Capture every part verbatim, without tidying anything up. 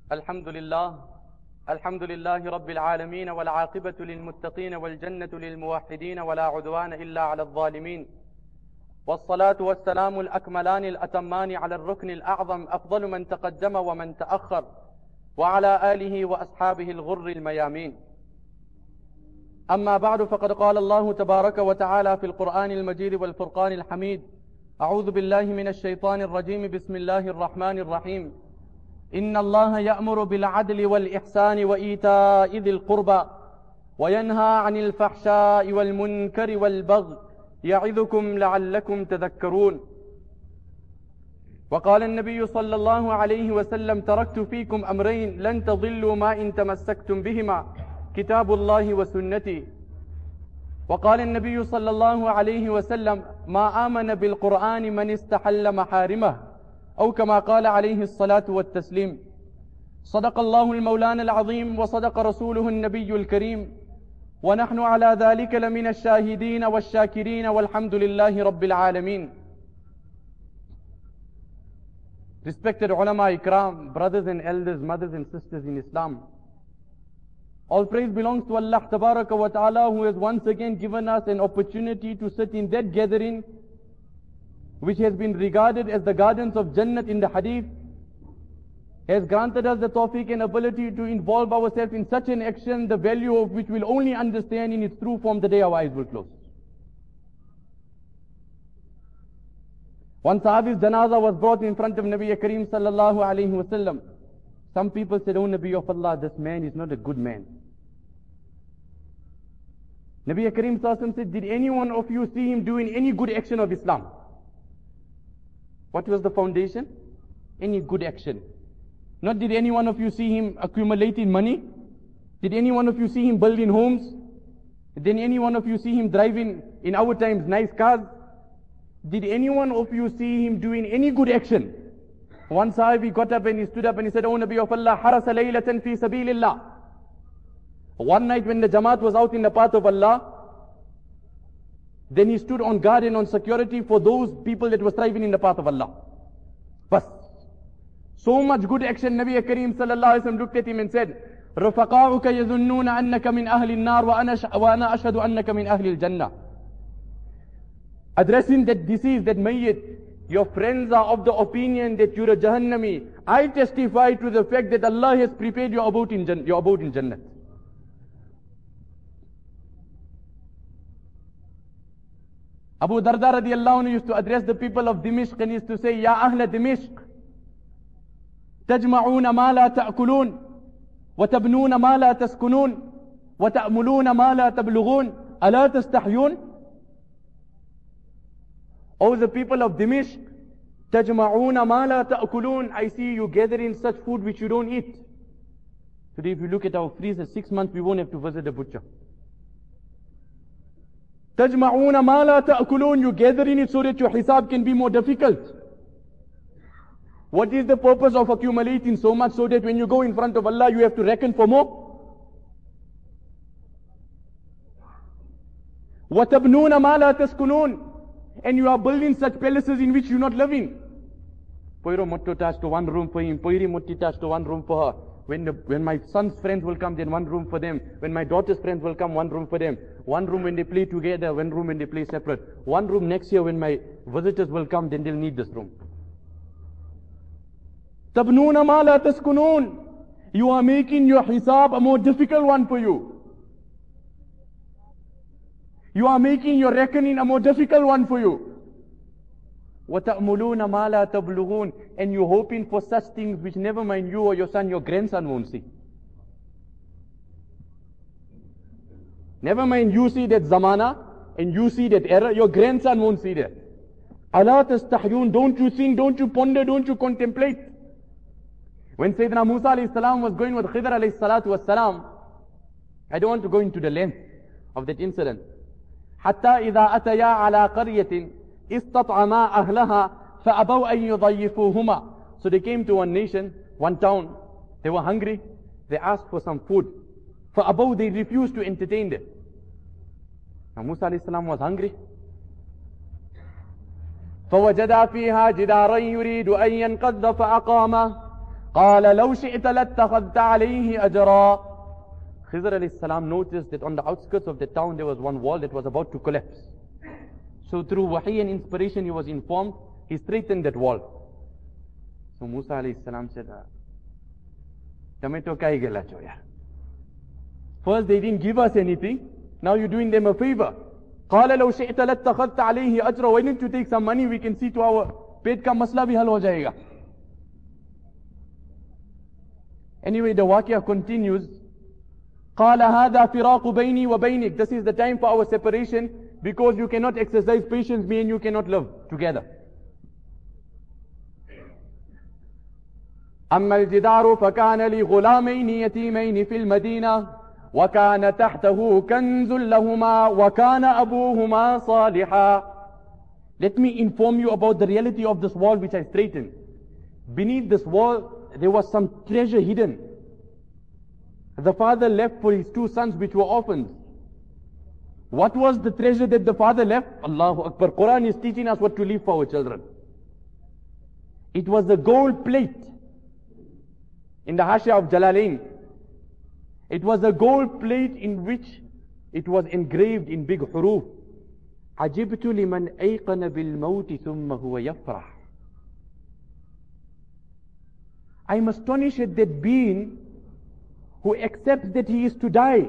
الحمد لله الحمد لله رب العالمين والعاقبة للمتقين والجنة للموحدين ولا عدوان إلا على الظالمين، والصلاة والسلام الأكملان الأتمان على الركن الأعظم أفضل من تقدم ومن تأخر، وعلى آله وأصحابه الغر الميامين. أما بعد، فقد قال الله تبارك وتعالى في القرآن المجيد والفرقان الحميد: أعوذ بالله من الشيطان الرجيم، بسم الله الرحمن الرحيم. إن الله يأمر بالعدل والإحسان وإيتاء ذي القربى وينهى عن الفحشاء والمنكر والبغي يعظكم لعلكم تذكرون. وقال النبي صلى الله عليه وسلم: تركت فيكم أمرين لن تضلوا ما إن تمسكتم بهما، كتاب الله وسنتي. وقال النبي صلى الله عليه وسلم: ما آمن بالقرآن من استحل محارمه، أو كما قال عليه الصلاة والتسليم. صدق الله المولان العظيم وصدق رسوله النبي الكريم، ونحن على ذلك لمن الشاهدين والشاكرين والحمد لله رب العالمين. Respected ulama ikram, brothers and elders, mothers and sisters in Islam, all praise belongs to Allah Tabaraka wa Ta'ala, who has once again given us an opportunity to sit in that gathering which has been regarded as the gardens of Jannat in the hadith, has granted us the tawfiq and ability to involve ourselves in such an action, the value of which we'll only understand in its true form the day our eyes will close. One Sahabi's janazah was brought in front of Nabi Kareem sallallahu alayhi wa sallam. Some people said, "Oh Nabi of Allah, this man is not a good man." Nabi Kareem sallallahu alayhi wa sallam said, "Did any one of you see him doing any good action of Islam?" What was the foundation? Any good action. Not did any one of you see him accumulating money? Did any one of you see him building homes? Did any one of you see him driving, in our times, nice cars? Did any one of you see him doing any good action? One Sahabi got up and he stood up and he said, "Oh Nabi of Allah, harasa laylatan fi sabilillah." One night when the Jamaat was out in the path of Allah, then he stood on guard and on security for those people that were striving in the path of Allah. Bas. So much good action. Nabi Kareem sallallahu alayhi wa sallam looked at him and said, "Rafaqa'uka yazunnuna annaka min ahli an-nar wa ana ashhadu annaka min ahli al-jannah." Addressing that disease, that mayyit, your friends are of the opinion that you're a Jahannami. I testify to the fact that Allah has prepared your abode in, your abode in Jannah. Abu Darda radiallahu anhu used to address the people of Dimishq and used to say, "Ya ahla Dimishq, tajma'una ma la ta'kulun, wa tabnuna ma la taskunun, wa ta'muluna ma la tablughun, ala tastahyun?" O the people of Dimishq, tajma'una ma la ta'kulun, I see you gathering such food which you don't eat. Today if you look at our freezer, six months we won't have to visit a butcher. Tajma'una ma la ta'kulun, you gathering it so that your hisab can be more difficult. What is the purpose of accumulating so much so that when you go in front of Allah you have to reckon for more? وَتَبْنُونَ مَا لَا تَسْكُنُونَ, and you are building such palaces in which you are not living. Poiro motto attached to one room for him, poiri motti attached to one room for her. When, the, when my son's friends will come, then one room for them. When my daughter's friends will come, one room for them. One room when they play together, one room when they play separate. One room next year when my visitors will come, then they'll need this room. Tabnoona ma la taskunun. You are making your hisab a more difficult one for you. You are making your reckoning a more difficult one for you. وَتَأْمُلُونَ مَا لَا تَبْلُغُونَ, and you're hoping for such things which never mind you or your son, your grandson won't see. Never mind you see that zamana and you see that error, your grandson won't see that. أَلَا تَسْتَحْيُونَ, don't you think, don't you ponder, don't you contemplate? When Sayyidina Musa alayhi salam was going with Khidr alayhi salatu was salam, I don't want to go into the length of that incident. حَتَّى إِذَا أَتَيَا عَلَىٰ قَرْيَةٍ استطعما أهلها فأبوا أن يضيفوهما. So they came to one nation, one town. They were hungry. They asked for some food. فأبوا, they refused to entertain them. Now Musa alayhi salam was hungry. فوجدا فيها جدارا يريد أن ينقض فأقامه قال لو شئت لاتخذت عليه أجرا. Khidr alayhi salam noticed that on the outskirts of the town there was one wall that was about to collapse. So through wahi and inspiration he was informed, he straightened that wall. So Musa alayhi salam said, Tomato kai gela choya. First they didn't give us anything, now you're doing them a favor. قال لو شئت لاتخذت عليه أجرا. Why don't you take some money, we can see to our पेट का मसला भी हल हो जाएगा. Anyway, the waqia continues. قال هذا فراق بيني وبينك. This is the time for our separation because you cannot exercise patience, me and you cannot live together. أما الجدار فكان لغلامين يتيمين في المدينة وكان تحته كنز لهما وكان أبوهما صالحا. Let me inform you about the reality of this wall which I straightened. Beneath this wall there was some treasure hidden. The father left for his two sons which were orphans. What was the treasure that the father left? Allahu Akbar. Quran is teaching us what to leave for our children. It was the gold plate in the Hashia of Jalalain. It was a gold plate in which it was engraved in big huruf. عجبت لمن أيقن بالموت ثم هو يفرح. I am astonished at that being who accepts that he is to die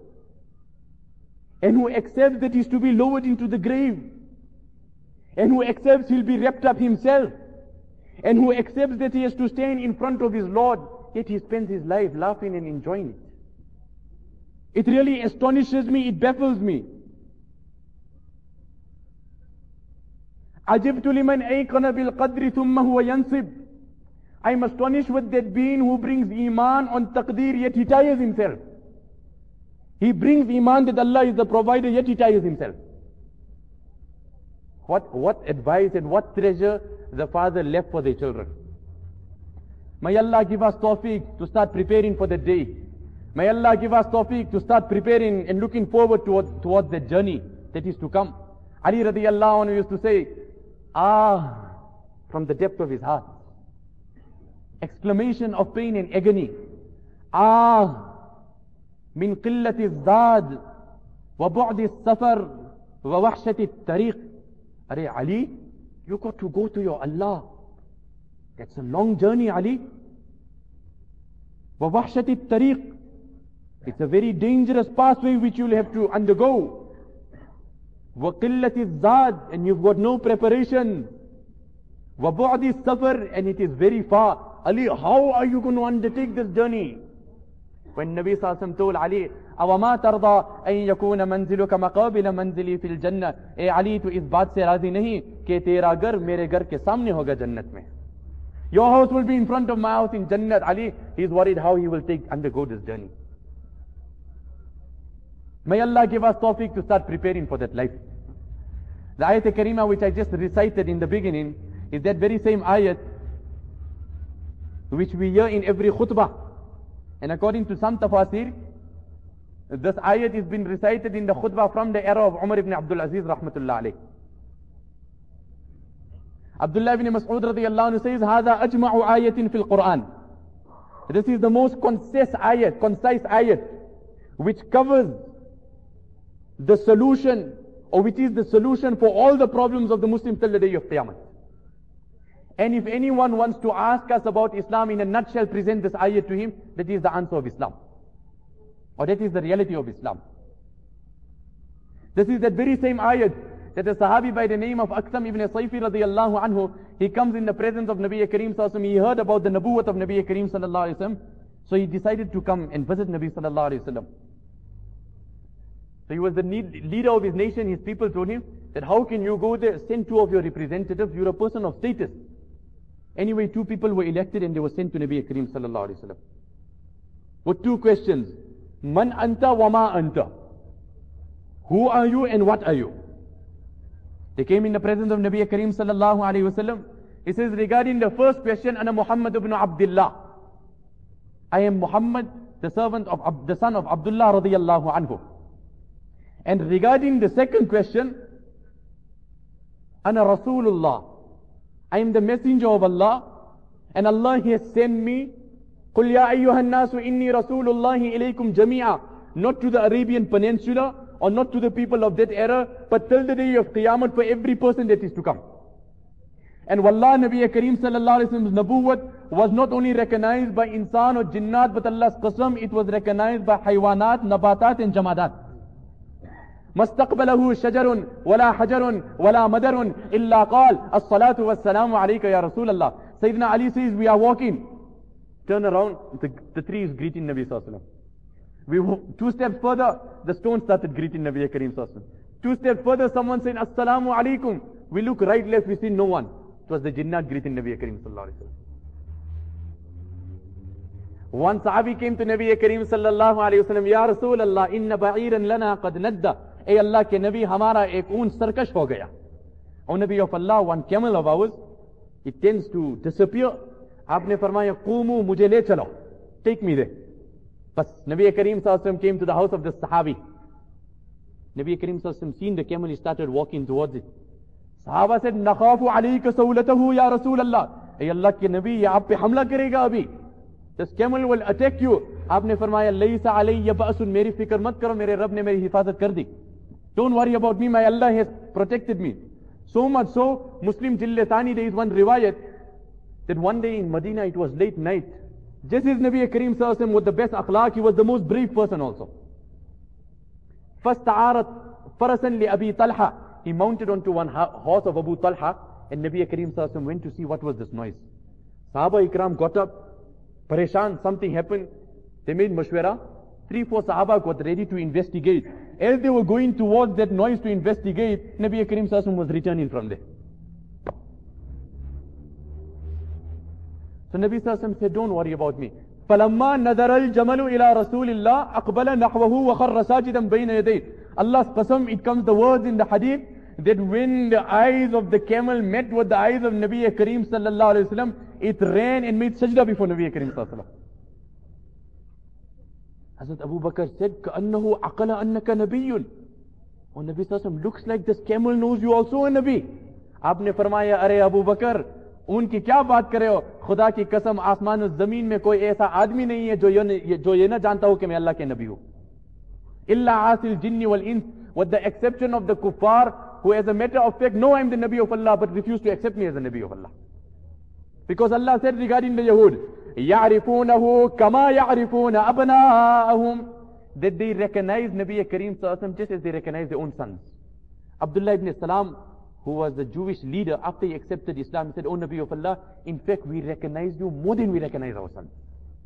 and who accepts that he is to be lowered into the grave and who accepts he will be wrapped up himself and who accepts that he has to stand in front of his Lord, yet he spends his life laughing and enjoying it. It really astonishes me, it baffles me. عجبت لمن أيقن بالقدر ثم هو ينصب. I am astonished with that being who brings iman on taqdeer yet he tires himself. He brings iman that Allah is the provider yet he tires himself. What, what advice and what treasure the father left for their children. May Allah give us tawfiq to start preparing for the day. May Allah give us tawfiq to start preparing and looking forward toward, towards the journey that is to come. Ali radiallahu anhu used to say, ah, from the depth of his heart. Exclamation of pain and agony. Ah, min qillati az-zad wa bu'di as-safar wa wahshati at-tariq. Are Ali, you got to go to your Allah. That's a long journey, Ali. Wa wahshati at-tariq. It's a very dangerous pathway which you'll have to undergo. Wa qillati az-zad, and you've got no preparation. Wa bu'di as-safar, and it is very far. Ali, how are you going to undertake this journey? When Nabi Sallallahu Alaihi Wasallam told Ali, أَوَمَا تَرْضَى أَن يَكُونَ مَنْزِلُكَ مَقَابِلَ مَنْزِلِي فِي الْجَنَّةِ. A Ali, tu is baat se razi nahi ke tera ghar mere ghar ke samne hoga jannat mein. Your house will be in front of my house in Jannat. Ali, he is worried how he will take undergo this journey. May Allah give us tawfiq to start preparing for that life. The ayat karima which I just recited in the beginning is that very same ayat which we hear in every khutbah. And according to some tafasir, this ayat has been recited in the khutbah from the era of Umar ibn Abdul Aziz rahmatullah alayh. Abdullah ibn Mas'ud radiyallahu anhu says, هذا أجمع آية في القرآن. This is the most concise ayat, concise ayat, which covers the solution, or which is the solution for all the problems of the Muslims till the day of Qiyamah. And if anyone wants to ask us about Islam in a nutshell, present this ayat to him, that is the answer of Islam. Or that is the reality of Islam. This is that very same ayat that a Sahabi by the name of Aqsam ibn Sayfi radiyallahu anhu, he comes in the presence of Nabi Kareem sallallahu alaihi wasallam. He heard about the Nabuwwat of Nabi Kareem sallallahu alaihi wasallam. So he decided to come and visit Nabi sallallahu alaihi wasallam. So he was the need, leader of his nation. His people told him that how can you go there, send two of your representatives, you're a person of status. Anyway, two people were elected and they were sent to Nabi Kareem sallallahu alaihi wasallam with two questions. Man anta wa ma anta. Who are you and what are you? They came in the presence of Nabi Kareem sallallahu alaihi wasallam. He says regarding the first question, Ana Muhammad ibn Abdullah. I am Muhammad, the servant of Ab, the son of Abdullah radiyallahu anhu. And regarding the second question, Ana Rasulullah. I am the messenger of Allah, And Allah has sent me, قُلْ يَا أَيُّهَا النَّاسُ إِنِّي رَسُولُ اللَّهِ إِلَيْكُمْ جَمِيعًا, not to the Arabian Peninsula or not to the people of that era, but till the day of Qiyamah for every person that is to come. And Wallah, Nabi Kareem sallallahu alayhi wa sallam's Nabuwwat was not only recognized by insan or jinnat, but Allah's qasam, it was recognized by haywanat, nabatat and jamadat. مستقبله شجر ولا حجر ولا مدر إلا قال الصلاة والسلام عليك يا رسول الله. Sayyidina Ali says, we are walking, turn around, the, the tree is greeting Nabi sallallahu alayhi wa sallam. We two steps further, the stone started greeting Nabi Kareem sallallahu alayhi wa sallam. Two steps further, someone saying Assalamu alaikum. We look right, left, we see no one. It was the jinnat greeting Nabi Kareem sallallahu alayhi wa sallam. One sahabi came to Nabi Kareem sallallahu alayhi wa sallam, Ya Rasulallah, inna ba'iran lana qad nadda. Ay Allah ke Nabi, hamara ek oon sarkash ho gaya. O Nabi of Allah, one camel of ours, it tends to disappear. Aapne farmaya, qumu mujhe le chalo. Take me there. But Nabi Kareem sallallahu alayhi wa sallam came to the house of the sahabi. Nabi Kareem sallallahu alayhi wa sallam seen the camel, he started walking towards it. Sahaba said, Nakhafu alayka sawlatahu ya Rasulallah. Ay Allah ke Nabi, ye aap pe hamla karega abhi. This camel will attack you. Aapne farmaya, Laysa alayya ba'asun, meri fikr mat karo, mere Rabb ne meri hifazat kar di. Don't worry about me, my Allah has protected me. So much so, Muslim Jilli Thani, there is one riwayat, that one day in Medina, it was late night. Just as Nabi Kareem sallallahu alayhi wa sallam with the best akhlaq, he was the most brave person also. فَاسْتَعَارَتْ فَرَسًا لِأَبِي طَلْحَةٍ. He mounted onto one horse of Abu Talha, and Nabi Kareem sallallahu alayhi wa sallam went to see what was this noise. Sahaba Ikram got up, pareshan, something happened. They made mashwara. Three, four Sahaba got ready to investigate. As they were going towards that noise to investigate, Nabi Kareem sallallahu alayhi wa sallam was returning from there. So Nabi sallallahu alayhi wa sallam said, don't worry about me. فَلَمَّا نَذَرَ الْجَمَلُ إِلَىٰ رَسُولِ اللَّهِ أَقْبَلَ نَحْوَهُ وَخَرَّ سَاجِدًا بَيْنَ يَدَيْهِ. Allah's qasam, it comes the words in the hadith, that when the eyes of the camel met with the eyes of Nabi Kareem sallallahu alayhi wa sallam, it ran and made sajda before Nabi Kareem sallallahu alayhi wa sallam. Hazrat Abu Bakr said, كَأَنَّهُ عَقَلَ أَنَّكَ نَبِيٌّ. Oh, Nabi sallallahu alayhi wa sallam, looks like this camel knows you also a Nabi. Aapne farmaya, Are Abu Bakr, उनकी क्या बात करे हो, खुदा की कसम आसमान और जमीन में कोई ऐसा आदमी नहीं है जो ये जो ये ना जानता हो कि मैं अल्लाह के नबी हूं. इल्ला आसिल जिन्नी वल इंस, with the exception of the kuffar, who as a matter of fact know I am the Nabi of Allah but refuse to accept me as the Nabi of Allah. Because Allah said regarding the Yahud, يَعْرِفُونَهُ كَمَا يَعْرِفُونَ أَبْنَاءَهُم, that they recognize Nabi Kareem sallallahu alayhi wa sallam just as they recognize their own sons. Abdullah ibn Salam, who was the Jewish leader, after he accepted Islam, he said, O Nabi of Allah, in fact we recognize you more than we recognize our sons.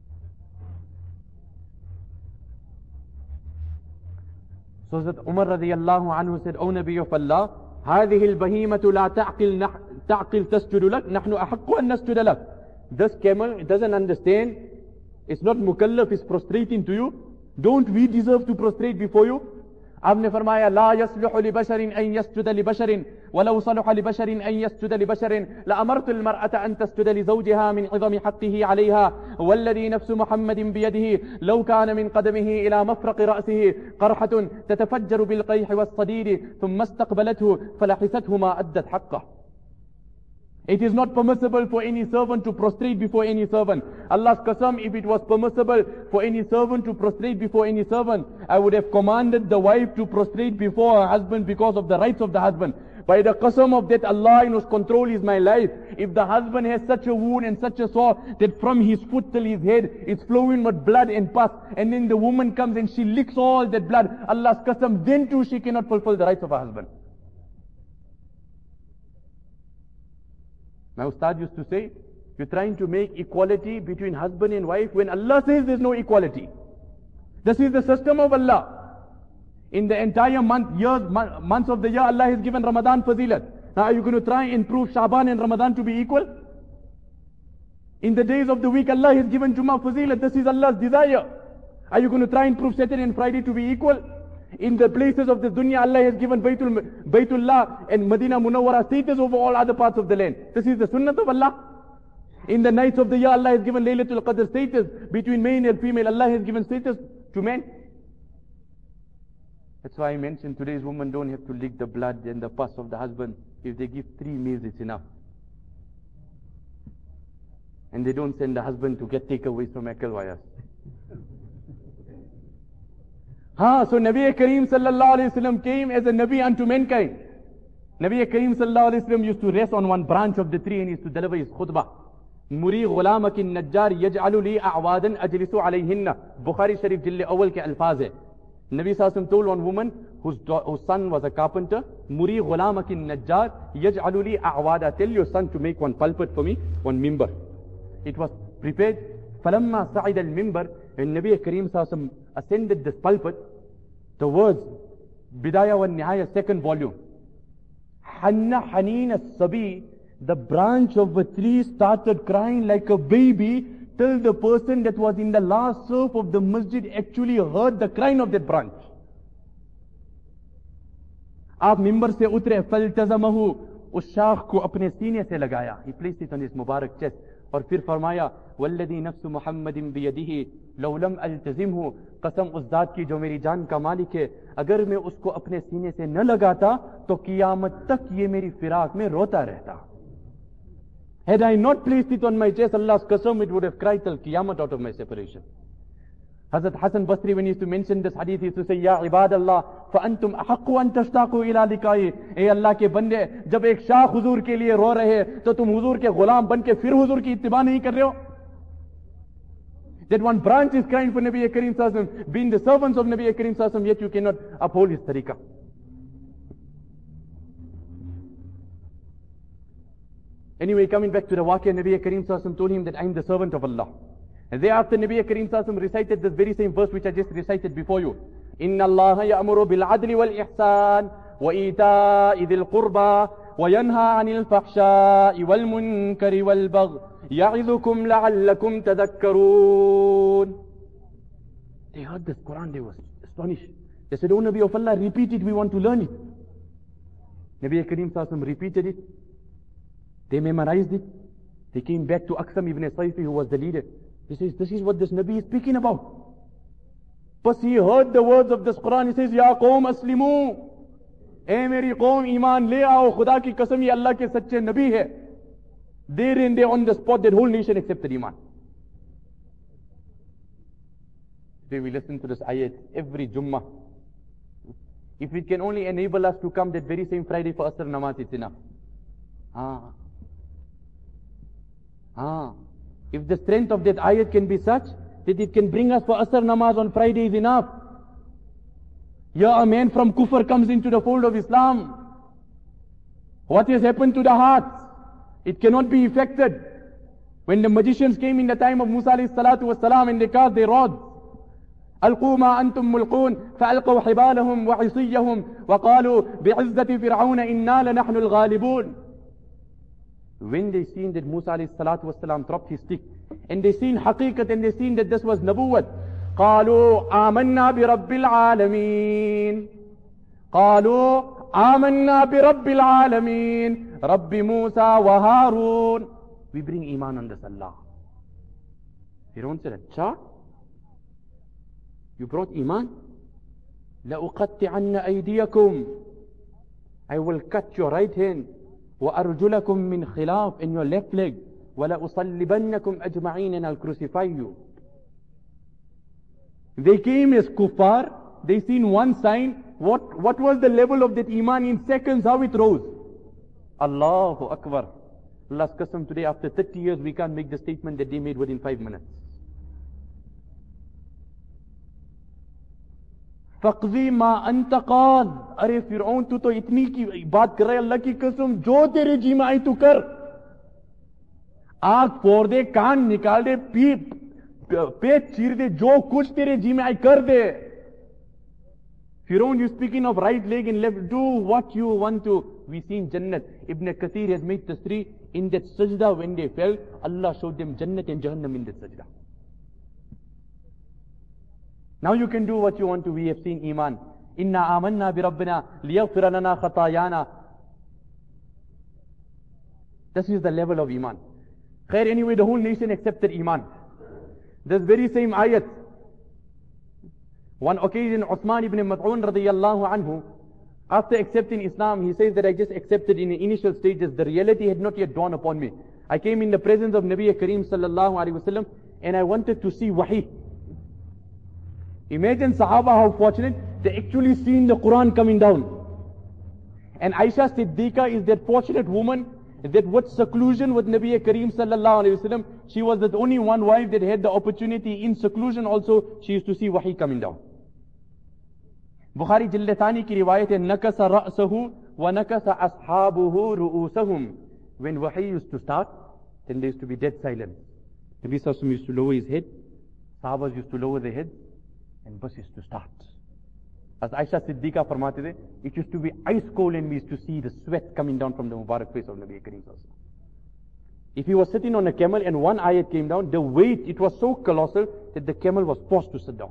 So that Umar radiallahu anhu said, O Nabi of Allah, هذه البهيمة لا تعقل تعقل تسجد لك نحن أحق أن نسجد لك. This camel, it doesn't understand, it's not mukallaf, it's prostrating to you. Don't we deserve to prostrate before you? आपने फरमाया ला यस्लुहु लिबशरिन अन यस्जुद लिबशरिन वलौ सलुह लिबशरिन अन यस्जुद लिबशरिन लअमरतु अलमरअता अन तस्जुद लिज़ौजिहा मिन इज़मी हक़्क़िही अलैहा वल्लज़ी नफ्सु मुहम्मदिन बियदिही लौ कान मिन क़दमिही इला मफ़रक़ि रअसिही क़रहतुन ततफ़ज्जरु बिलक़ैहि वस्सदीद थुम्मा इस्तक़बलतहु फलहिसतहु मा अद्दत हक़्क़ह. It is not permissible for any servant to prostrate before any servant. Allah's qasam, if it was permissible for any servant to prostrate before any servant, I would have commanded the wife to prostrate before her husband because of the rights of the husband. By the qasam of that Allah in whose control is my life, if the husband has such a wound and such a sore that from his foot till his head it's flowing with blood and pus, and then the woman comes and she licks all that blood, Allah's qasam, then too she cannot fulfill the rights of her husband. My Ustad used to say, you're trying to make equality between husband and wife when Allah says there's no equality. This is the system of Allah. In the entire month, years, months of the year, Allah has given Ramadan fazilat. Now are you going to try and prove Shaban and Ramadan to be equal? In the days of the week, Allah has given Jummah fazilat. This is Allah's desire. Are you going to try and prove Saturday and Friday to be equal? In the places of the dunya, Allah has given Baytul, Baytullah and Medina Munawwara status over all other parts of the land. This is the sunnah of Allah. In the nights of the year, Allah has given Laylatul Qadr status between male and female. Allah has given status to men. That's why I mentioned today's women don't have to lick the blood and the pus of the husband. If they give three meals, it's enough. And they don't send the husband to get takeaways from Ecclewires. Ha, so Nabi Kareem sallallahu alayhi wasallam came as a Nabi unto mankind. Nabi Kareem sallallahu alayhi wasallam used to rest on one branch of the tree and used to deliver his khutbah. Muri ghulamak an-najjar yaj'alu li a'wadan ajlisu alayhinna. Bukhari Sharif jilli awal ke alfaz hai. Nabi sallallahu alayhi wasallam told one woman whose, whose son was a carpenter, Muri ghulamak an-najjar yaj'alu li a'wada. Tell your son to make one pulpit for me, one mimbar. It was prepared. Falamma sa'ida al-mimbar, when Nabi Kareem sallallahu alayhi wasallam ascended this pulpit, the words Bidaya wa Nihaya, second volume. Hanna Haneen as-Sabi, the branch of a tree started crying like a baby till the person that was in the last surf of the masjid actually heard the crying of that branch. आप मिंबर से उतरे, फल्तज़महु, उस शाख को अपने सीने से लगाया. He placed it on his Mubarak chest. और फिर फरमाया, वल्लदी नफ्स मुहम्मदिन बियदिही लौ लम अल्तज़िमहु, कसम उस जात की जो मेरी जान का मालिक है, अगर मैं उसको अपने सीने से न लगाता तो कियामत तक ये मेरी फिराक में रोता रहता. Had I not placed it on my chest, Allah's qasam, it would have cried till Qiyamah out of my separation. Hazrat Hassan Basri, when he used to mention this hadith, he used to say, Ya ibadallah, fa antum ahaqqu an tashtaqu ila liqai. Hey Allah ke bande, jab ek shah huzur ke liye ro rahe, to tum huzur ke ghulam ban ke fir huzur ki ittiba nahi kar rahe ho? That one branch is crying for Nabi Kareem sallallahu alaihi wasallam, being the servants of Nabi Kareem sallallahu alaihi wasallam, yet you cannot uphold his tariqah. Anyway, coming back to the waqia, Nabi Kareem sallallahu alaihi wasallam told him that I am the servant of Allah. And thereafter Nabi Kareem sallallahu alaihi wasallam recited this very same verse which I just recited before you. Inna Allah ya'muru bil adli wal ihsan wa ita'i dhil qurba wa yanha 'anil fahsha'i wal munkari wal baghi ya'idhukum la'allakum tadhakkarun. They heard this Quran, they were astonished. They said, "Oh Nabi of Allah, repeat it, we want to learn it." Nabi Kareem sallallahu alaihi wasallam repeated it. They memorized it. They came back to Aqsam ibn Sayfi, who was the leader. He says, this is what this Nabi is speaking about. But he heard the words of this Quran. He says, Ya qawm aslimu. Eh meri qawm, iman le aao. Khuda ki qasam, ye Allah ke sache Nabi hai. There and there on the spot, that whole nation accepted iman. Today we listen to this ayat every Jummah. If it can only enable us to come that very same Friday for Asr Namaz, it's enough. Ah. Ah. If the strength of that ayat can be such that it can bring us for Asr Namaz on Friday is enough. Yeah, a man from Kufr comes into the fold of Islam. What has happened to the hearts? It cannot be effected. When the magicians came in the time of Musa alayhi salatu was salam and they cast their rods, ألقوا ما أنتم ملقون فألقوا حبالهم وعصيهم وقالوا بعزة فرعون إنا لنحن الغالبون. When they seen that Musa alayhi salatu was salam dropped his stick, and they seen haqiqat, and they seen that this was nabuwat, قالوا آمنا برب العالمين قالوا آمنا برب العالمين رب موسى وهارون. We bring iman on this Allah. You don't say that. Cha? You brought iman? لأقطعن أيديكم. I will cut your right hand. وأرجلكم من خلاف, in your left leg. وَلَأُصَلِّبَنَّكُمْ أَجْمَعِينَ, and I'll crucify you. They came as kuffar. They seen one sign. What, what was the level of that iman in seconds? How it rose? Allahu Akbar. Allah's qasam, today after thirty years we can't make the statement that they made within five minutes. फक़ज़ी मा अंत क़ाद. अरे फिरौन, तू तो इतनी की बात कर रहा है, अल्लाह की कसम, जो तेरे जी में आई तू कर. आंख फोड़ दे, कान निकाल दे, पीप पेट चीर दे, जो कुछ तेरे जी में आई कर दे. Firaun, you speaking of right leg and left, do what you want to. We seen Jannat. Ibn Kathir has made the three in that sajda. When they fell, Allah showed them Jannat and Jahannam in that sajda. Now you can do what you want to. We have seen iman. Inna amanna bi rabbina liyaghfira lana khatayana. This is the level of iman. Khair, anyway, the whole nation accepted iman. This very same ayat. One occasion, Uthman ibn Mas'ud radiyallahu anhu, after accepting Islam, he says that I just accepted in the initial stages. The reality had not yet dawned upon me. I came in the presence of Nabi Kareem sallallahu alaihi wasallam and I wanted to see wahi. Imagine Sahaba how fortunate, they actually seen the Quran coming down. And Aisha Siddiqa is that fortunate woman that with seclusion with Nabi Kareem sallallahu alaihi wasallam, she was the only one wife that had the opportunity in seclusion also, she used to see wahi coming down. Bukhari Jillatani ki riwayat hai, nakasa ra'sahu wa nakasa ashabuhu ru'usahum. When wahi used to start, then there used to be dead silence. Nabi sallallahu alaihi wasallam used to lower his head, Sahabas used to lower their heads, and bus used to start. As Aisha Siddiqa farmate the, it used to be ice cold and we used to see the sweat coming down from the Mubarak face of Nabi Kareem sallallahu alaihi wasallam. If he was sitting on a camel and one ayat came down, the weight, it was so colossal that the camel was forced to sit down.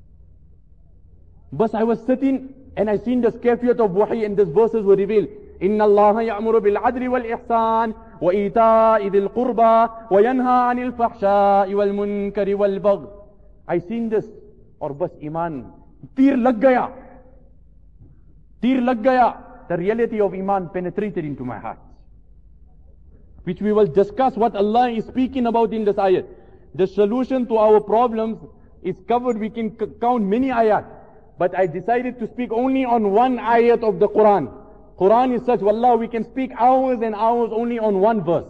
But I was sitting and I seen the scafiyat of wahi and these verses were revealed. Inna Allah ya'muru bil adri wal ihsan wa ita'i dhil qurba wa yanha 'anil fahsha'i wal munkari wal bagh. I seen this, or bas iman, tir lag gaya. Tir lag gaya. The reality of iman penetrated into my heart. Which we will discuss what Allah is speaking about in this ayat. The solution to our problems is covered, we can count many ayat. But I decided to speak only on one ayat of the Quran. Quran is such, wallah, we can speak hours and hours only on one verse.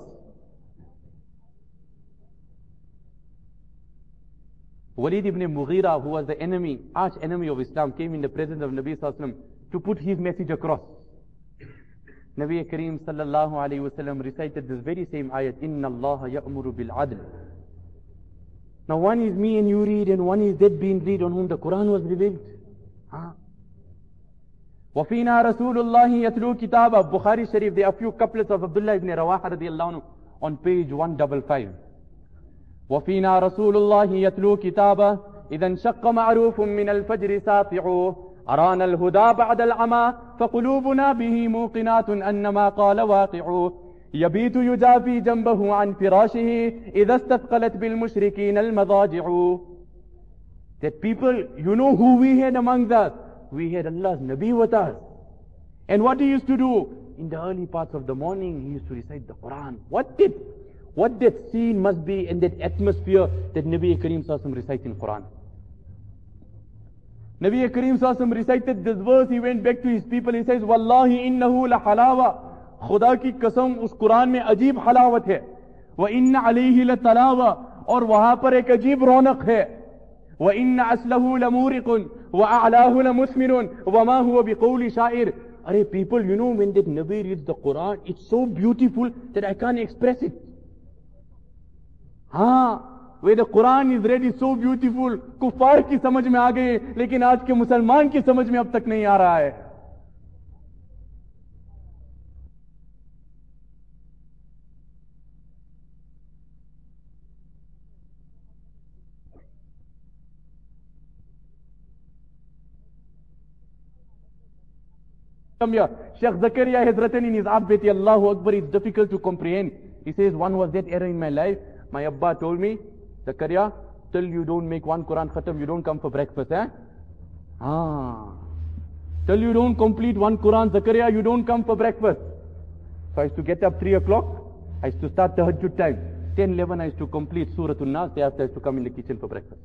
Walid ibn Mughira, who was the enemy, arch enemy of Islam, came in the presence of Nabi sallallahu alaihi wasallam to put his message across. Nabi Kareem sallallahu alaihi wasallam recited this very same ayat, Inna Allah ya'muru bil adl. Now one is me and you read, and one is that being read on whom the Quran was revealed. Huh? وَفِينَا رَسُولُ اللَّهِ يَتْلُو كِتَابًا. Bukhari Sharif, there are a few couplets of Abdullah ibn Rawaha radiallahu anhu on page one fifty-five. وَفِينَا رَسُولُ اللَّهِ يَتْلُو كِتَابًا إِذَا انشَقَّ مَعْرُوفٌ مِّنَ الْفَجْرِ سَاطِعُ أَرَانَا الْهُدَى بَعْدَ الْعَمَى فَقُلُوبُنَا بِهِ مُوقِنَاتٌ أَنَّمَا قَالَ وَاقِعُ يَبِيتُ يُجَافِي جَنْبَهُ عَنْ فِرَاشِهِ إِذَا اسْتَثْقَلَتْ بِالْمُشْرِكِينَ الْمَضَاجِعُ. That people, you know who we had among us? We had Allah's Nabi with us. And what he used to do? In the early parts of the morning, he used to recite the Quran. What did, what that scene must be in that atmosphere that Nabi Kareem sallallahu alaihi wasallam recited Quran. Nabi Kareem sallallahu alaihi wasallam recited this verse, he went back to his people, he says, Wallahi innahu la halawa. Khuda ki qasam, us Quran mein ajeeb halawat hai. Wa inna alayhi la talawa. Aur wahan par ek ajeeb raunak hai. وَإِنَّ أَسْلَهُ لَمُورِقٌ وَأَعْلَاهُ لَمُثْمِرٌ وَمَا هُوَ بِقَوْلِ شَاعِرٍ. Arey people, you know when that Nabi reads the Quran, it's so beautiful that I can't express it. हाँ, where the Quran is read is so beautiful, कुफार की समझ में आ गए, लेकिन आज के मुसलमान की समझ में अब तक नहीं आ रहा है. Come here. Sheikh Zakaria has written in his Abbati, Allahu Akbar, it's difficult to comprehend. He says, one was that error in my life. My Abba told me, Zakaria, till you don't make one Quran khatam, you don't come for breakfast, eh? Ah. Till you don't complete one Quran, Zakaria, you don't come for breakfast. So I used to get up three o'clock. I used to start the Tahajjud time. ten, eleven, I used to complete Surah An-Nas. Thereafter I used to come in the kitchen for breakfast.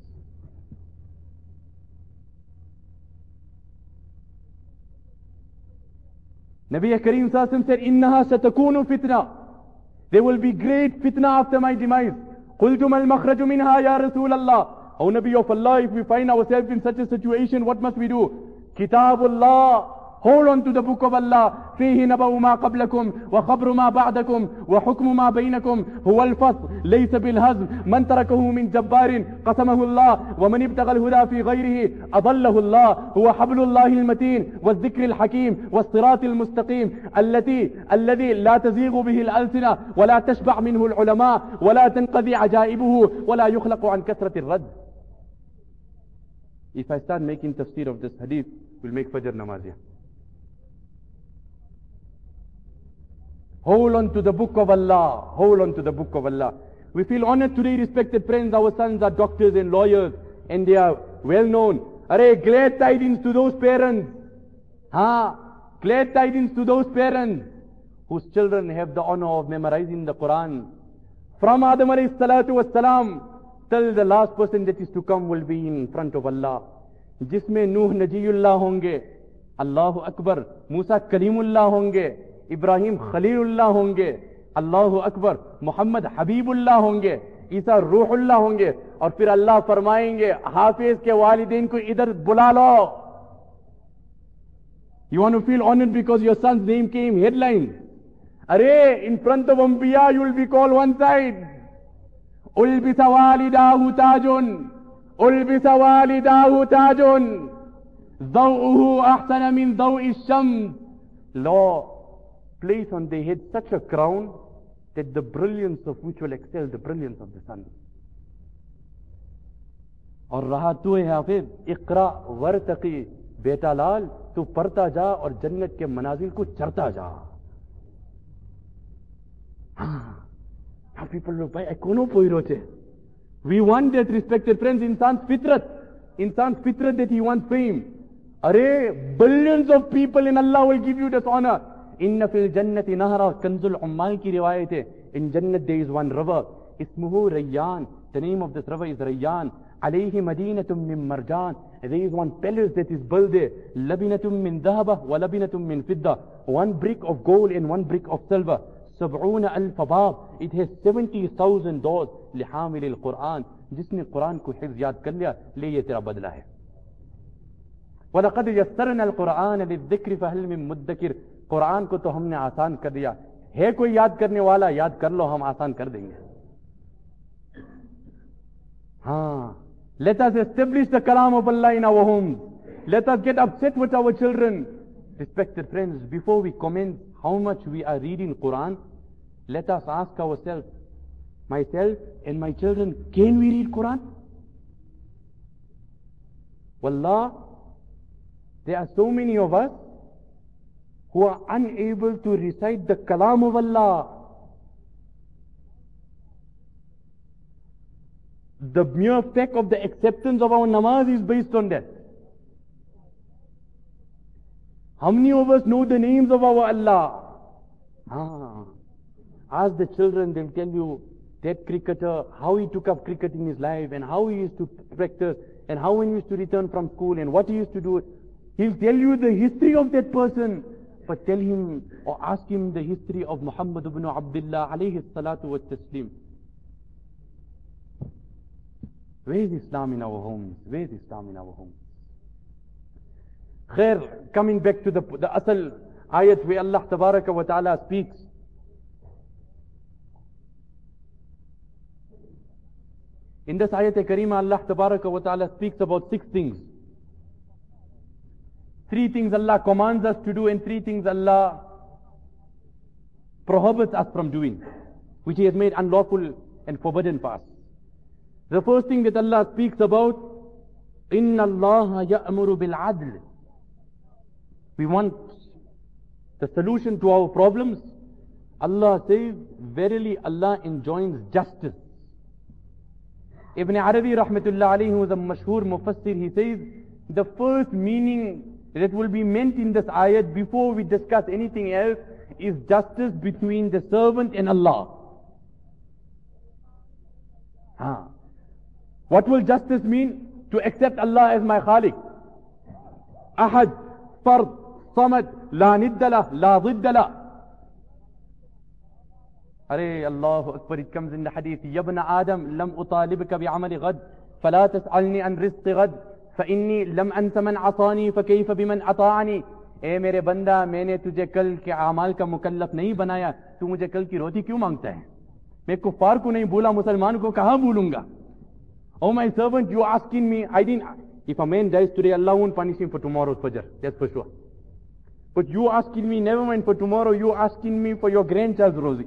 Nabi Kareem sallallahu alaihi wasallam said, Innaha satakunu fitna. There will be great fitna after my demise. Qultum al-makhraju minha ya Rasulallah. O Nabi of Allah, if we find ourselves in such a situation, what must we do? Kitabullah. Hold on to the book of Allah. فيه نبأ ما قبلكم وخبر ما بعدكم وحكم ما بينكم هو الفصل ليس بالهزل من تركه من جبار قسمه الله ومن ابتغى الهدى في غيره أضله الله هو حبل الله المتين والذكر الحكيم والصراط المستقيم التي الذي لا تزيغ به الألسنة ولا تشبع منه العلماء ولا تنقضي عجائبه ولا يخلق عن كثرة الرد. If I start making tafsir of this hadith, we'll make Fajr namaziyah. Hold on to the book of Allah. Hold on to the book of Allah. We feel honored today, respected friends. Our sons are doctors and lawyers and they are well known. Arey, glad tidings to those parents. Ha! Glad tidings to those parents whose children have the honor of memorizing the Quran From Adam alayhi salatu wassalam till the last person that is to come will be in front of Allah. जिसमें नूह नजीउल्लाह होंगे, अल्लाह अकबर, मूसा कलीमुल्लाह होंगे, इब्राहिम खलीलुल्लाह होंगे, अल्लाह अकबर, मोहम्मद हबीबुल्लाह होंगे, ईसा रूहुल्लाह होंगे, और फिर अल्लाह फरमाएंगे हाफिज के वालिदैन को इधर बुला लो. You want to feel honored because your son's name came headlines. Arey, in front of Anbiya you will be called one side. Ulbisa walidahu tajun. Ulbisa walidahu tajun. Daw'uhu ahsana min daw'i shams. Law, place on their head such a crown that the brilliance of which will excel the brilliance of the sun. और रहा तू है हाफिज, इकरा वर्तकी, बेटा लाल तू पढ़ता जा और जन्नत के मनाजिल को चढ़ता जा. Now people look by ekono poiroche. We want that, respected friends, insan's fitrat. Insan's fitrat that he wants fame. Arey, billions of people in Allah will give you this honor. Inna fil jannati nahra, Kanzul Ummal ki riwayat hai. In Jannat there is one river. Ismuhu Rayyan. The name of this river is Rayyan. Alayhi madinatum min marjan. There is one palace that is built there. Labinatum min dhahaba wa labinatum min fidda. One brick of gold and one brick of silver. Sab'una alf bab. It has seventy thousand doors. Lihamil al-Quran. जिसने कुरान को हिफ्ज़ याद कर लिया, ले ये तेरा बदला है. वलक़द यस्सरना अल-कुरान लिज़्ज़िक्रि फ़हल मिन मुद्दकिर. कुरान को तो हमने आसान कर दिया, है कोई याद करने वाला, याद कर लो, हम आसान कर देंगे. हाँ, let us establish the kalam of Allah in our homes. Let us get upset with our children. Respected friends, before we comment how much we are reading Quran, let us ask ourselves, myself and my children, can we read Quran? Wallah, there are so many of us who are unable to recite the kalam of Allah. The mere fact of the acceptance of our namaz is based on that. How many of us know the names of our Allah? Ah. Ask the children, they'll tell you that cricketer, how he took up cricket in his life, and how he used to practice, and how when he used to return from school, and what he used to do. He'll tell you the history of that person, but tell him or ask him the history of Muhammad ibn Abdullah alayhi salatu wa taslim. Where is Islam in our homes? Where is Islam in our homes? Khair, coming back to the, the asal ayat where Allah tabaraka wa ta'ala speaks. In this ayat karima, Allah tabaraka wa ta'ala speaks about six things. Three things Allah commands us to do, and three things Allah prohibits us from doing, which He has made unlawful and forbidden for us. The first thing that Allah speaks about, Inna Allah ya'muru bil adl. We want the solution to our problems. Allah says, verily Allah enjoins justice. Ibn Arabi rahmatullah alayhi, who is a mashhur mufassir, he says, the first meaning that will be meant in this ayat before we discuss anything else is justice between the servant and Allah. Ah. What will justice mean? To accept Allah as my Khaliq. Ahad, Fard, Samad, La Niddala, La Diddala. Arey, Allahu Akbar, it comes in the hadith, Yabna Adam, Lam utalibka bi'amali ghad, fala tas'alni an rizqi ghad, فإني لم أنس من عصاني فكيف بمن أطاعني. اے میرے بندہ, میں نے تجھے کل کے اعمال کا مکلف نہیں بنایا, تو مجھے کل کی روٹی کیوں مانگتا ہے؟ میں کفار کو نہیں بولا, مسلمان کو کہاں بولوں گا؟ Oh my servant, you asking me, I didn't, if a man dies today, Allah won't punish him for tomorrow's fajr, that's for sure. But you asking me, never mind for tomorrow, you asking me for your grandchild's rosy.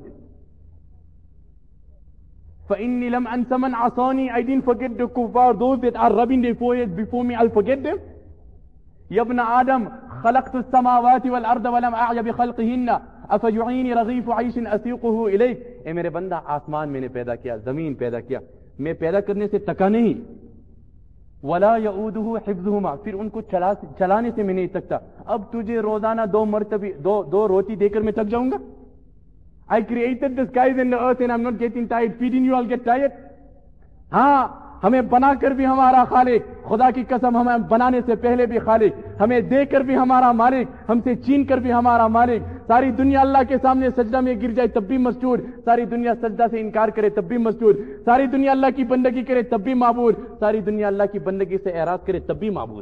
فَإِنِّي لَمْ أَنْسَ مَنْ عَصَانِي. I didn't forget the kuffar, those that are rubbing their foreheads before me, I'll forget them. يَبْنَ آدَمْ خَلَقْتُ السَّمَاوَاتِ وَالْأَرْضَ وَلَمْ أَعْيَ بِخَلْقِهِنَّ أَفَيُعِينِ رَغِيفُ عَيْشٍ أَسِيقُهُ إِلَيْهِ. اے میرے بندہ, آسمان میں نے پیدا کیا, زمین پیدا کیا, میں پیدا کرنے سے تکا نہیں. وَلَا يَعُودُهُ حِفْظُهُمَا. پھر ان کو چلا چلانے سے میں نہیں تکتا. اب تجھے روزانہ دو مرتبہ دو, دو روٹی دے کر میں تک جاؤں گا؟ I created the skies and the earth and I'm not getting tired. Feeding you, I'll get tired. हाँ, हमें बनाकर भी हमारा खालिक, खुदा की कसम हमें बनाने से पहले भी खालिक, हमें देकर भी हमारा मालिक, हमसे छीन कर भी हमारा मालिक। सारी दुनिया अल्लाह के सामने सजदा में गिर जाए तब भी मस्तूर, सारी दुनिया सजदा से इनकार करे तब भी मस्तूर, सारी दुनिया अल्लाह की बंदगी करे तब भी माबूद, सारी दुनिया अल्लाह की बंदगी से एराज करे तब भी माबूद।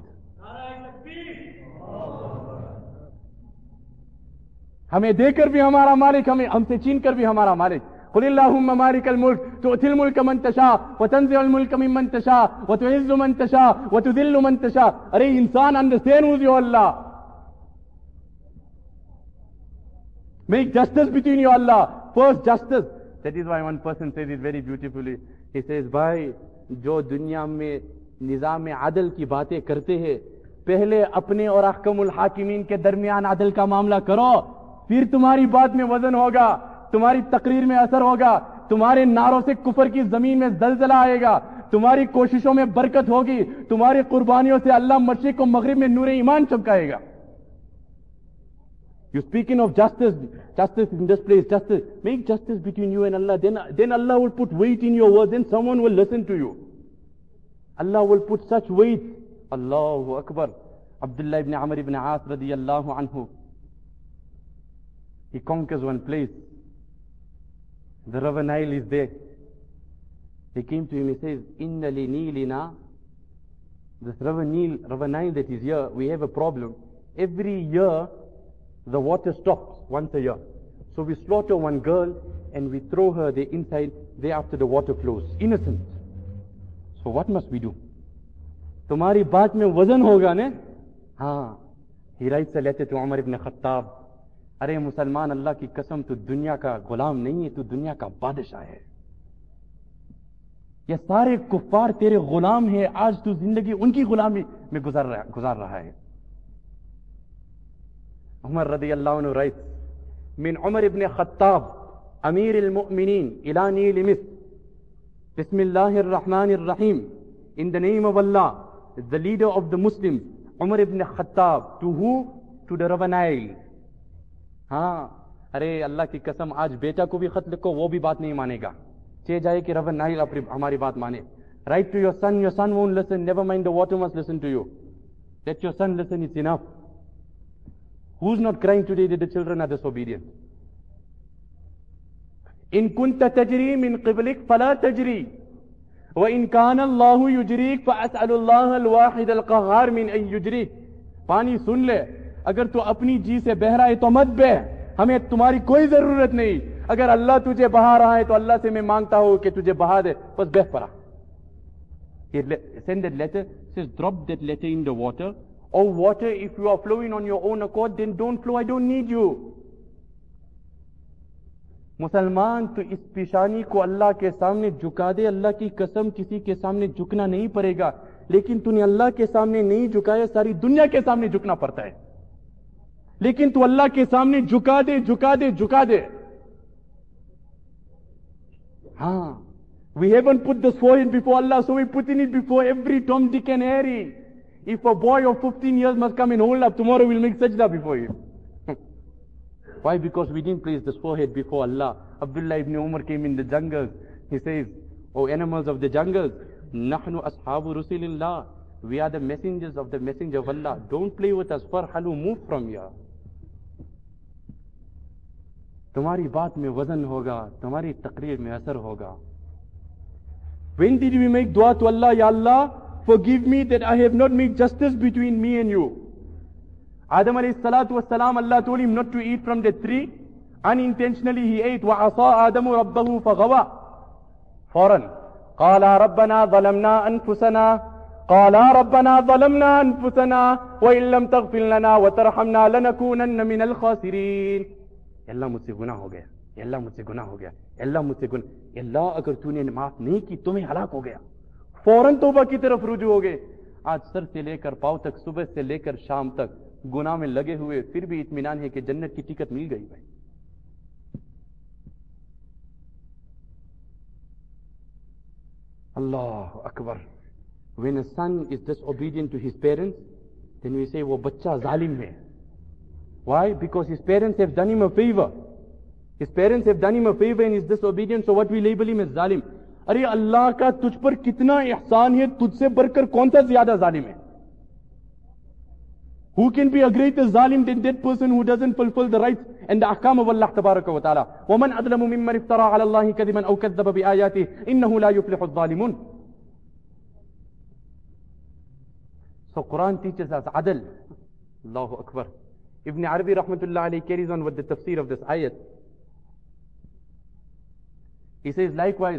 हमें देकर भी हमारा मालिक, हमें हमसे छीन कर भी हमारा मालिक। कुलिल्लाहुम्मा मालिकल मुल्क तुअतिल मुल्क मन तशा व तंज़िउल मुल्क मिम्मन तशा व तुइज़्ज़ु मन तशा व तुज़िल्लु मन तशा। अरे इंसान, understand who is your Allah. Make justice between you, Allah. First justice. That is why one person says it very beautifully. He says, भाई जो दुनिया में निजाम आदल की बातें करते हैं, पहले अपने और अहकमुल हाकिमीन के दरमियान आदल का मामला करो, फिर तुम्हारी बात में वजन होगा, तुम्हारी तकरीर में असर होगा, तुम्हारे नारों से कुफर की जमीन में जलजला आएगा, तुम्हारी कोशिशों में बरकत होगी, तुम्हारी कुर्बानियों से अल्लाह मशरिक और मगरिब में नूर ईमान चमकाएगा। You speaking of justice, justice in this place, justice. Make justice between you and Allah. Then, then Allah will put weight in your words. Then someone will listen to you. Allah will put such weight. Allahu Akbar. Abdullah ibn Amr ibn As radiyallahu anhu. He conquers one place. The River Nile is there. He came to him, he says, Inna li Nilina. This River Nile, River Nile that is here, we have a problem. Every year, the water stops once a year. So we slaughter one girl and we throw her there inside, thereafter the water flows. Innocent. So what must we do? तुम्हारी बात में वजन होगा ने? हाँ. He writes a letter to Umar ibn Khattab. अरे मुसलमान, अल्लाह की कसम, तू दुनिया का गुलाम नहीं है, तू दुनिया का बादशाह है। ये सारे कुफ्फार तेरे गुलाम है, आज तू जिंदगी उनकी गुलामी में गुजार रहा गुजार रहा है। Umar radiyallahu anhu writes, Min Umar ibn Khattab, Amir al-Mu'minin, ila Nil Misr. Bismillahir Rahmanir Rahim. In the name of Allah, the leader of the Muslims, Umar ibn Khattab. To who? To the River Nile. हाँ, अरे अल्लाह की कसम, आज बेटा को भी खत लिखो, वो भी बात नहीं मानेगा। चे जाए कि River Nile हमारी बात माने। Write to your son, your son won't listen. Never mind, the water must listen to you. Let your son listen, it's enough. Who's not crying today that the children are disobedient? In kunta tajri min qiblik fala tajri. Wa in kana Allahu yujrik fa as'alullah al-wahid al-qahhar min an yujrik. पानी सुन ले, अगर तू अपनी जी से बह रहा है तो मत बह, हमें तुम्हारी कोई जरूरत नहीं। अगर अल्लाह तुझे बहा रहा है तो अल्लाह से मैं मांगता हूं कि तुझे बहा दे, बस बह पड़ा। He send that letter, says drop that letter in the water. Oh water, if you are flowing on your own accord, then don't flow, I don't need you. मुसलमान, तो इस पेशानी को अल्लाह के सामने झुका दे, अल्लाह की कसम किसी के सामने झुकना नहीं पड़ेगा, लेकिन तूने अल्लाह के सामने नहीं झुकाया, सारी दुनिया के सामने झुकना पड़ता है। लेकिन तू अल्लाह के सामने झुका दे, झुका दे, झुका दे। हाँ, we haven't put the forehead before Allah, so we're putting it before every Tom, Dick and Harry. If a boy of fifteen years must come and hold up, tomorrow we'll make sajda before him. Why? Because we didn't place this forehead before Allah. Abdullah ibn Umar came in the jungles. He says, "O animals of the jungles, nahnu ashabu Rasulillah. We are the messengers of the messenger of Allah. Don't play with us. Farhalu, move from here." तुम्हारी बात में वजन होगा, तुम्हारी तकरीर में असर होगा। When did we make dua to Allah? Ya Allah, forgive me that I have not made justice between me and you. Adam alayhi salatu was salam, Allah told him not to eat from the tree. Unintentionally he ate. وَعَصَى آدَمُ رَبَّهُ فَغَوَى. Foreign. قَالَ رَبَّنَا ظَلَمْنَا أَنفُسَنَا قَالَ رَبَّنَا ظَلَمْنَا أَنفُسَنَا وَإِن لَمْ تَغْفِرْ لَنَا وَتَرْحَمْنَا لَنَكُونَنَّ مِنَ الْخَاسِرِينَ. अल्लाह मुझसे गुनाह हो गया, अल्लाह मुझसे गुनाह हो गया, अल्लाह मुझसे गुनाह, अल्लाह अगर तूने माफ नहीं की तो मैं हलाक हो गया। फौरन तौबा की तरफ रुजू हो गए। आज सर से लेकर पांव तक, सुबह से लेकर शाम तक गुनाह में लगे हुए, फिर भी इत्मीनान है कि जन्नत की टिकट मिल गई भाई। अल्लाह Akbar. When a son is disobedient to his parents, then we say वो बच्चा जालिम है। Why? Because his parents have done him a favor. His parents have done him a favor and he's disobedient, so what we label him as zalim. अरे अल्लाह का तुझ पर कितना ihsan है, तुझसे बढ़कर कौन सा ज्यादा जालिम है? Who can be a greater zalim than that person who doesn't fulfill the rights and the ahkam of Allah tabaraka wa ta'ala? وَمَنْ أَظْلَمُ مِمَّنِ افْتَرَى عَلَى اللَّهِ كَذِبًا أَوْ كَذَّبَ بِآيَاتِهِ إِنَّهُ لَا يُفْلِحُ الظَّالِمُونَ. So Quran teaches us adl. Allahu Akbar. Ibn Arabi rahmatullah alayhi carries on with the tafsir of this ayat. He says, likewise,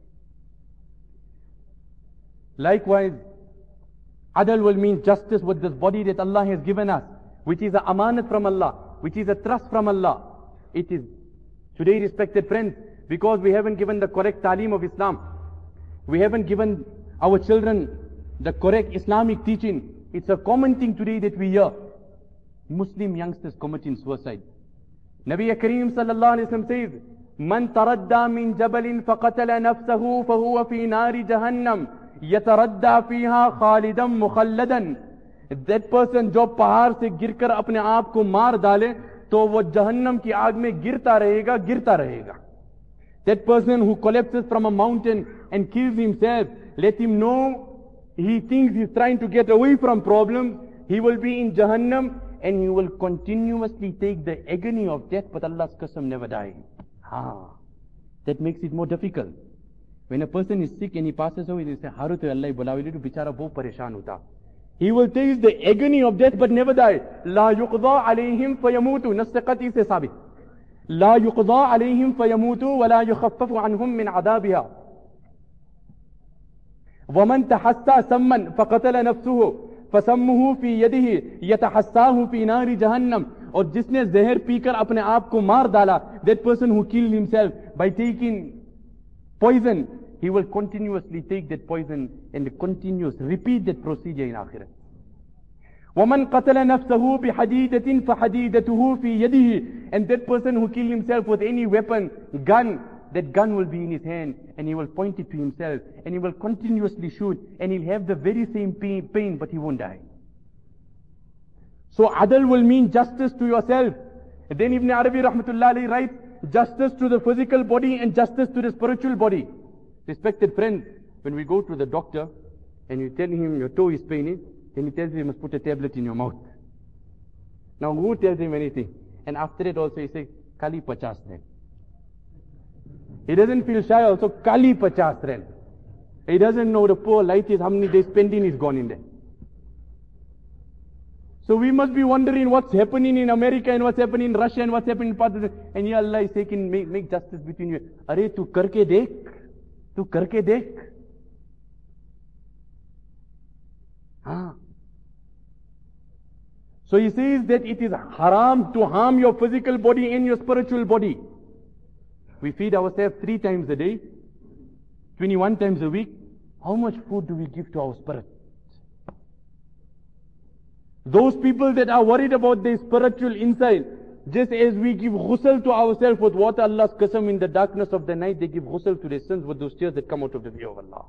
likewise, adl will mean justice with this body that Allah has given us, which is a amanat from Allah, which is a trust from Allah. It is today, respected friends, because we haven't given the correct talim of Islam, we haven't given our children the correct Islamic teaching. It's a common thing today that we hear Muslim youngsters committing suicide. Nabi Kareem sallallahu alaihi wasallam says, "Man taradda min jabalin faqatala nafsahu fahuwa fi nari jahannam yataradda fiha khalidan mukhalladan." That person जो पहाड़ से गिरकर अपने आप को मार डाले तो वो जहन्नम की आग में गिरता रहेगा गिरता रहेगा. That person who collapses from a mountain and kills himself, let him know he thinks he's trying to get away from problems. He will be in Jahannam and he will continuously take the agony of death, but Allah's qasam never die. Ah, that makes it more difficult. When a person is sick and he passes away, they say, Haru to Allah bulawi to bichara bo pareshan hota. He will taste the agony of death but never die. La yuqda alayhim fayamutu. Nasaqati se sabit. La yuqda alayhim fayamutu wa la yukhaffafu anhum min adabiha. وَمَنْ تَحَسَّى سَمًّا فَقَتَلَ نَفْسُهُ فَسَمُّهُ فِي يَدِهِ يَتَحَسَّاهُ فِي نَارِ جَهَنَّمْ. और जिसने जहर पीकर अपने आप को मार डाला, that person who killed himself by taking poison, he will continuously take that poison and continuous repeat that procedure in akhirat. وَمَنْ قَتَلَ نَفْسَهُ بِحَدِيدَةٍ فَحَدِيدَتُهُ فِي يَدِهِ. And that person who killed himself with any weapon, gun, that gun will be in his hand and he will point it to himself and he will continuously shoot and he'll have the very same pain, pain but he won't die. So adl will mean justice to yourself. And then Ibn Arabi rahmatullah alayhi writes, justice to the physical body and justice to the spiritual body. Respected friends, when we go to the doctor and you tell him your toe is paining, then he tells you you must put a tablet in your mouth. Now who tells him anything? And after that also he says, Kali pachas then. He doesn't feel shy also, Kali pachas rand. He doesn't know the poor light is how many days spending is gone in there. So we must be wondering what's happening in America and what's happening in Russia and what's happening in part of the, and ya Allah is saying, make, make justice between you. Are tu karke dekh, tu karke dekh. Ah. So he says that it is haram to harm your physical body and your spiritual body. We feed ourselves three times a day, twenty-one times a week. How much food do we give to our spirit? Those people that are worried about their spiritual inside, just as we give ghusl to ourselves with water, Allah's qasam, in the darkness of the night, they give ghusl to their sins with those tears that come out of the view of Allah.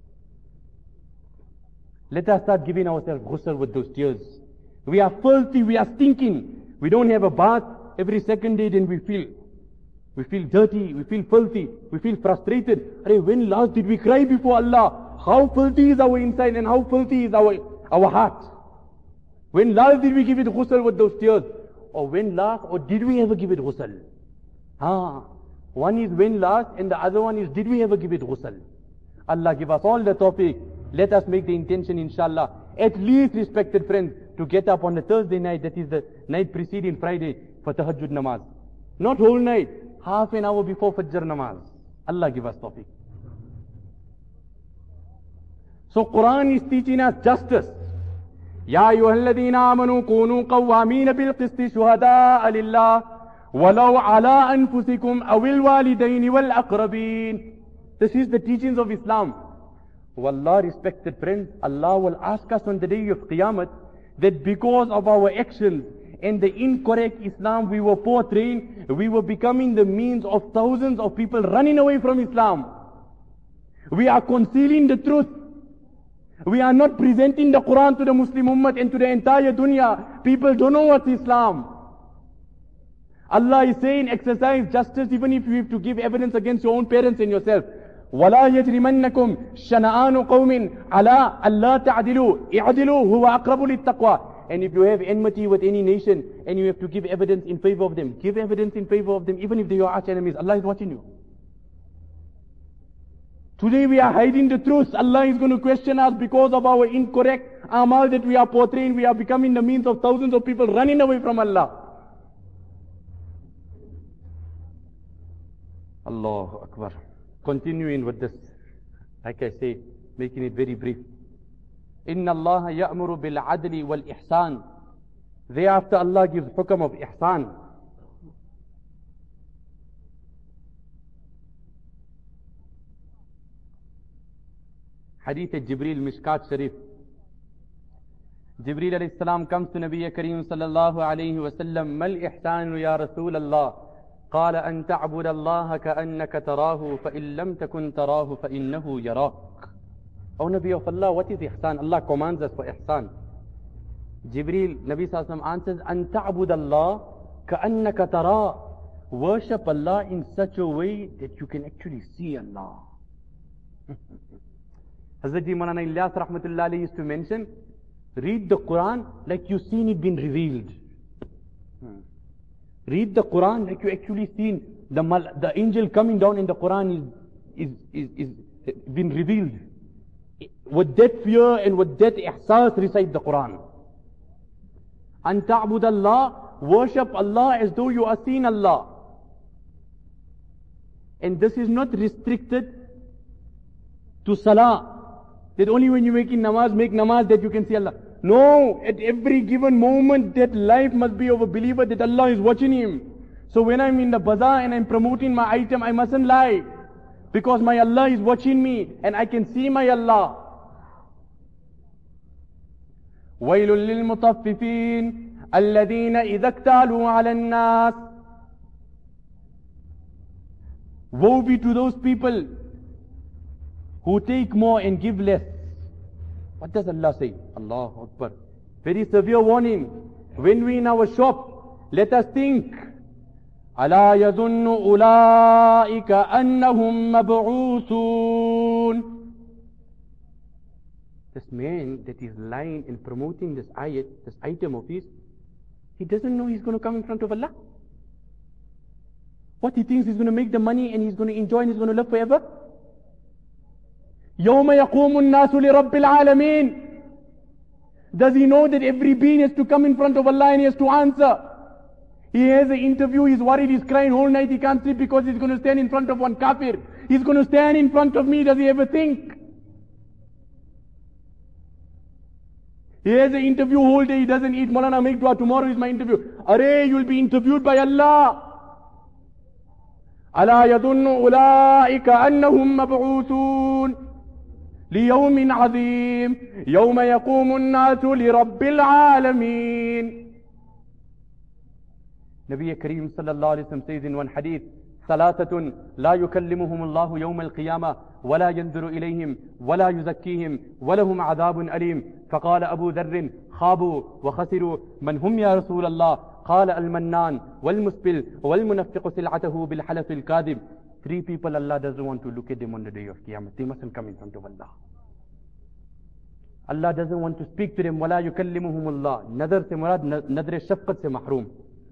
Let us start giving ourselves ghusl with those tears. We are filthy, we are stinking. We don't have a bath every second day, then we feel We feel dirty, we feel filthy, we feel frustrated. Arey, when last did we cry before Allah? How filthy is our inside and how filthy is our, our heart? When last did we give it ghusl with those tears? Or when last, or did we ever give it ghusl? Ah, one is when last and the other one is did we ever give it ghusl? Allah give us all the tawfiq. Let us make the intention, inshallah, at least, respected friends, to get up on the Thursday night, that is the night preceding Friday, for tahajjud namaz. Not whole night. Half an hour before Fajr namaz. Allah give us tawfiq. So Quran is teaching us justice. Ya ayyuhalladhina amanu kunu qawwamina bil qisti shuhada'a lillah walau ala anfusikum awil walidaini wal aqrabin. This is the teachings of Islam. Wallah, respected friends, Allah will ask us on the day of Qiyamah that because of our actions and the incorrect Islam we were portraying, we were becoming the means of thousands of people running away from Islam. We are concealing the truth. We are not presenting the Quran to the Muslim Ummah and to the entire dunya. People don't know what's Islam. Allah is saying exercise justice even if you have to give evidence against your own parents and yourself. وَلَا يَجْرِمَنَّكُمْ شَنَآنُ قَوْمٍ عَلَىٰ أَلَّا تَعْدِلُوا اِعْدِلُوا هُوَ أَقْرَبُ لِلتَّقْوَىٰ. And if you have enmity with any nation and you have to give evidence in favor of them, give evidence in favor of them even if they are your arch enemies. Allah is watching you. Today we are hiding the truth. Allah is going to question us because of our incorrect amal that we are portraying. We are becoming the means of thousands of people running away from Allah. Allahu Akbar. Continuing with this, like I say, making it very brief. Inna Allah ya'muru bil adli wal ihsan. Thereafter Allah gives hukam of ihsan. Hadith Jibreel Mishkat Sharif. Jibreel alayhi salam comes to Nabi Kareem sallallahu alayhi wa sallam. Mal ihsanu ya Rasul Allah. قال أن تعبد الله كأنك تراه فإن لم تكن تراه فإنه يراك. O Nabi of Allah, what is ihsan? Allah commands us for ihsan. Jibreel, Nabi sallallahu alayhi wa sallam answers, أن تعبد الله كأنك تراه. Worship Allah in such a way that you can actually see Allah. Hazrat Ji Maulana Ilyas Rahmatullah Alayhi used to mention, read the Quran like you've seen it been revealed. Hmm. Read the Quran like you actually seen the mal, the angel coming down in the Quran is, is, is, is been revealed. With that fear and with that ihsas recite the Quran. And ta'bud Allah, worship Allah as though you are seeing Allah. And this is not restricted to salah. That only when you're making namaz, make namaz that you can see Allah. No, at every given moment that life must be of a believer that Allah is watching him. So when I'm in the bazaar and I'm promoting my item, I mustn't lie. Because my Allah is watching me and I can see my Allah. وَيْلٌ لِلْمُطَفِّفِينَ الَّذِينَ إِذَا اكْتَالُوا عَلَى النَّاسِ. Woe be to those people who take more and give less. What does Allah say? Allahu Akbar. Very severe warning. When we in our shop, let us think. أَلَا يَظُنُّ أُولَٰئِكَ أَنَّهُمْ مَبْعُوثُونَ. This man that is lying and promoting this ayat, this item of his, he doesn't know he's going to come in front of Allah. What he thinks he's going to make the money and he's going to enjoy and he's going to live forever? يَوْمَ يَقُومُ النَّاسُ لِرَبِّ الْعَالَمِينَ. Does he know that every being has to come in front of Allah and he has to answer? He has an interview, he's worried, he's crying whole night, he can't sleep because he's going to stand in front of one kafir. He's going to stand in front of me, does he ever think? He has an interview whole day, he doesn't eat. Maulana, make dua, tomorrow is my interview. Arey, you'll be interviewed by Allah. أَلَا يَظُنُّ أُولَٰئِكَ أَنَّهُمْ مَبْعُوثُونَ لِيَوْمٍ عَظِيمٍ يَوْمَ يَقُومُ النَّاسُ لِرَبِّ الْعَالَمِينَ. Nabi Kareem sallallahu alayhi wa sallam says in one hadith, ثَلَاثَةٌ لَا يُكَلِّمُهُمُ اللَّهُ يَوْمَ الْقِيَامَةِ وَلَا يَنْظُرُ إِلَيْهِمْ وَلَا يُزَكِّيهِمْ وَلَهُمْ عَذَابٌ أَلِيمٌ. فقال أبو ذر خابوا وخسروا من هم يا رسول الله؟ قال المنان والمسبل والمنفق سلعته بالحلف الكاذب. Three people Allah doesn't want to look at them on the day of Qiyamah. They mustn't come in front of Allah. Allah doesn't want to speak to them. وَلَا يُكَلِّمُهُمُ اللَّهِ. Nadar se murad, nadar shafqat se mahroom.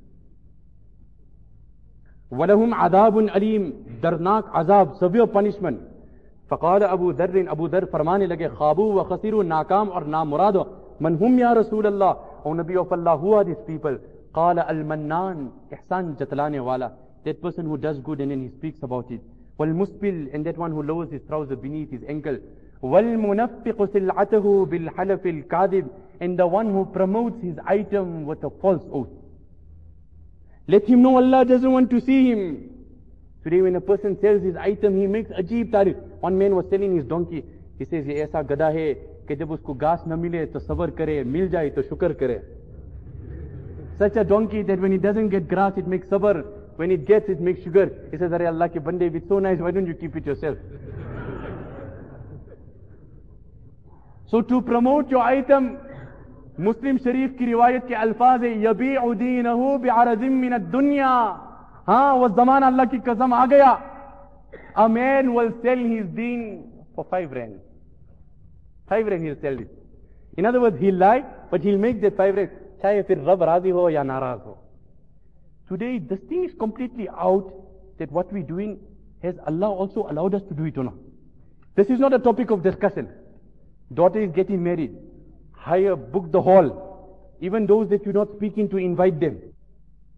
وَلَهُمْ عَذَابٌ أَلِيمٌ. Darnak azab, severe punishment. فقال أبو ذر, Abu Dhar فرمانے لگے خابو وخسروا, ناکام اور نامرادو. من هم یا رسول اللہ؟ O Nabi of Allah, who are these people? قال المنان, ihsan jatlaane wala, that person who does good and then he speaks about it. والمسبل, and that one who lowers his trouser beneath his ankle. والمنفق سلعته بالحلف الكاذب, and the one who promotes his item with a false oath. Let him know Allah doesn't want to see him. Today when a person sells his item, he makes ajeeb tarif. One man was selling his donkey. He says, ye aisa gada hai कि जब उसको घास न मिले तो सबर करे, मिल जाए तो शुक्र करे. Such a donkey that when it doesn't get grass, it makes sabr. When it gets, it makes sugar. He says, Arey Allah ke bande, if it's so nice, why don't you keep it yourself? So to promote your item, मुस्लिम शरीफ की रिवायत के अल्फाज है यबीउ दीनहु बिअरज़िम मिन दुनिया. हाँ, वो जमाना अल्लाह की कसम आ गया. A man will sell his deen for five rand. Five rand he'll sell it. In other words, he'll lie, but he'll make that five rand. चाहे फिर रब राजी हो या नाराज हो. Today, this thing is completely out that what we're doing, has Allah also allowed us to do it or not? This is not a topic of discussion. Daughter is getting married. Hire, book the hall. Even those that you're not speaking to, invite them.